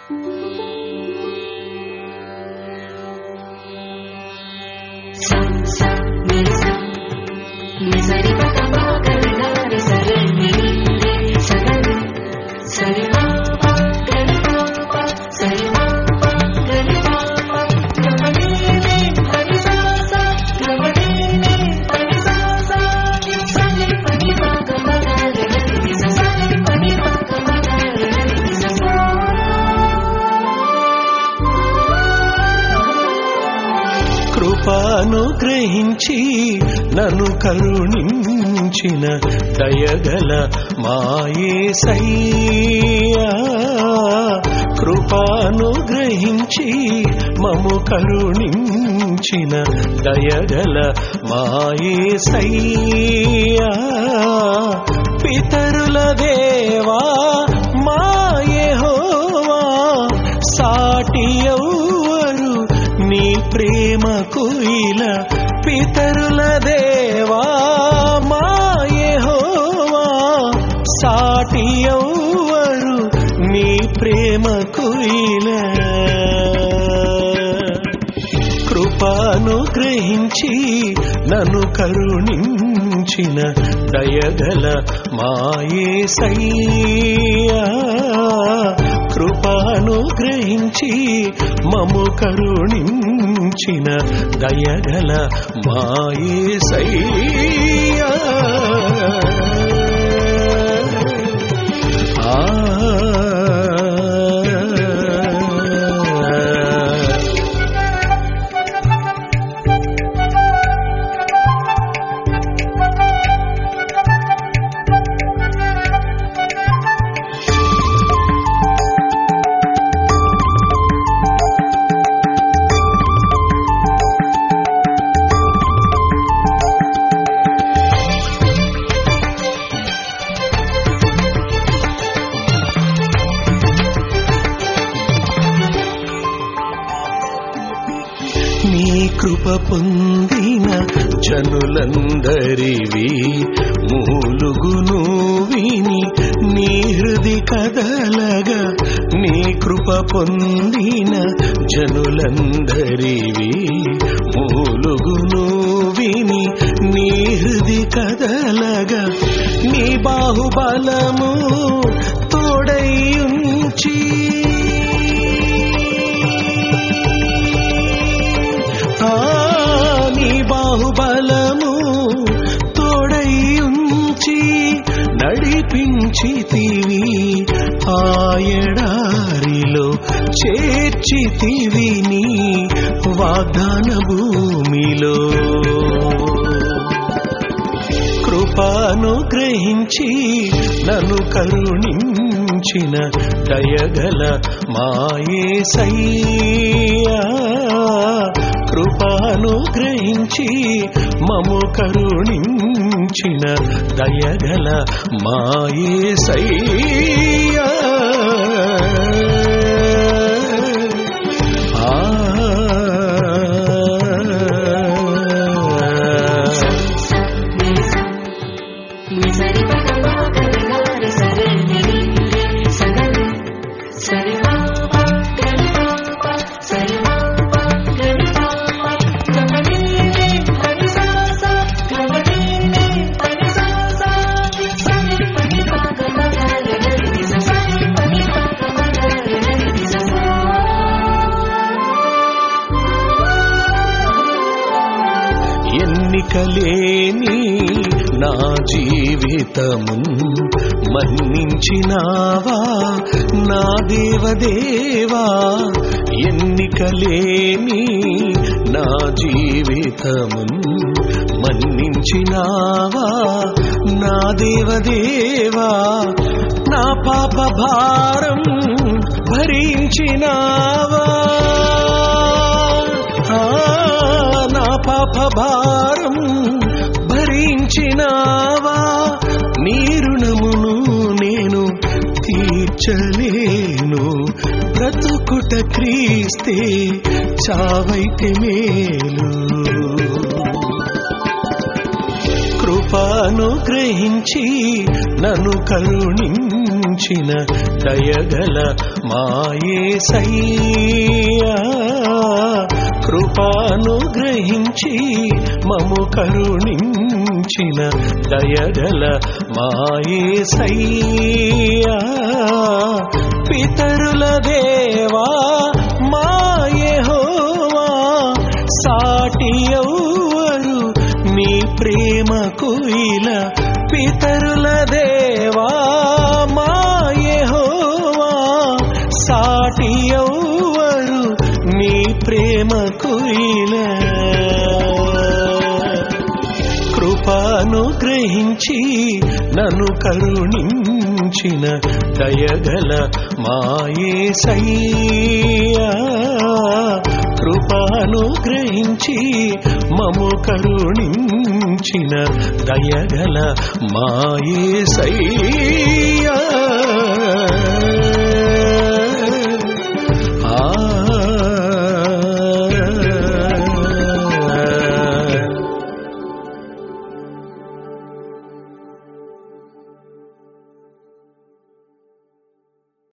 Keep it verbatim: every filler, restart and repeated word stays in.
కృపానుగ్రహించి నన్ను కరుణించిన దయగల మా యేసయ్యా, కృపానుగ్రహించి మము కరుణించిన దయగల మా యేసయ్యా, పితరుల దేవా మా యెహోవా, సాటి ఎవ్వరు నీ ప్రేమకు ఇలా. పితరుల దేవా మా యెహోవా, సాటి ఎవ్వరు నీ ప్రేమకు ఇలా. కృపానుగ్రహించి నన్ను కరుణించిన దయగల మా యేసయ్యా, కృపానుగ్రహించి మము కరుణించిన దయగల మా యేసయ్యా. ఆ నీ కృప పొందిన జనులందరివి మూలుగును విని నీ హృది కదలగా, నీ కృప పొందిన జనులందరివి మూలుగును విని నీ హృది కదలగా, నీ బాహుబలము తోడై ఉంచి నీ బాహుబలము తోడై ఉంచి నడిపించితివి, ఆ ఎడారిలో చేర్చితివి నీ వాగ్దాన భూమిలో. కృపానుగ్రహించి నన్ను కరుణించిన దయగల మా యేసయ్యా, కృపానుగ్రహించి మము కరుణించిన దయగల మా యేసయ్యా. ఆ ఎన్నికలేని నా జీవితము మన్నించినావా నా దేవదేవా, ఎన్నికలేని నా జీవితము మన్నించినావా నా దేవదేవా, నా పాప భారం భరించినావా, నా పాప భారం భరించినావా, నీ రుణమును నేను తీర్చలేను, బ్రతుకుట క్రీస్తే చావైతే మేలు. కృపానుగ్రహించి నన్ను కరుణించిన కరుణించిన దయగల మాయేసయ్యా కృపానుగ్రహించి మము కరుణించిన దయగల మాయేసయ్యా పితరుల దేవా మా యెహోవా సాటి ఎవ్వరు నీ ప్రేమకు ఇలా పితరుల దేవా మా యెహోవా సాటి ఎవ్వరు నీ ప్రేమకు ఇలా కృపానుగ్రహించి నన్ను కరుణించిన దయగల మాయేసయ్యా కృపానుగ్రహించి మము కరుణించిన దయగల మాయేసయ్యా